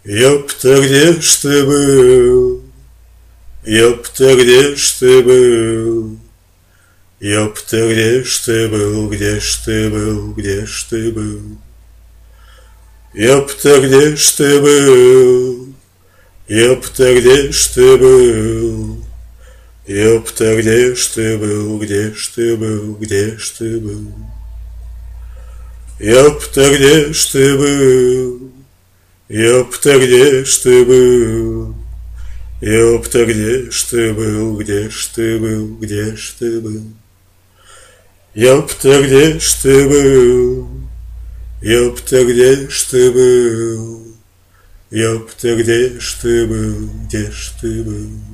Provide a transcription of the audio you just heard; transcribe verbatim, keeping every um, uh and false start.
Ёпта, где ж ты был? Ёпта, где ж ты был? Ёпта, где ж ты был? Где ж ты был? Где ж ты был? Ёпта, где ж ты был? Ёпта, где ж ты был? Ёпта, где ж ты был? Где ж ты был? Где ж ты был? Ёпта, где ж ты был? Ёпта, где ж ты был? Ёпта, где ж ты был? Где ж ты был? Где ж ты был? Ёпта, где ж ты был? Ёпта, где ж ты был? Ёпта, где ж ты был? Где ж ты был?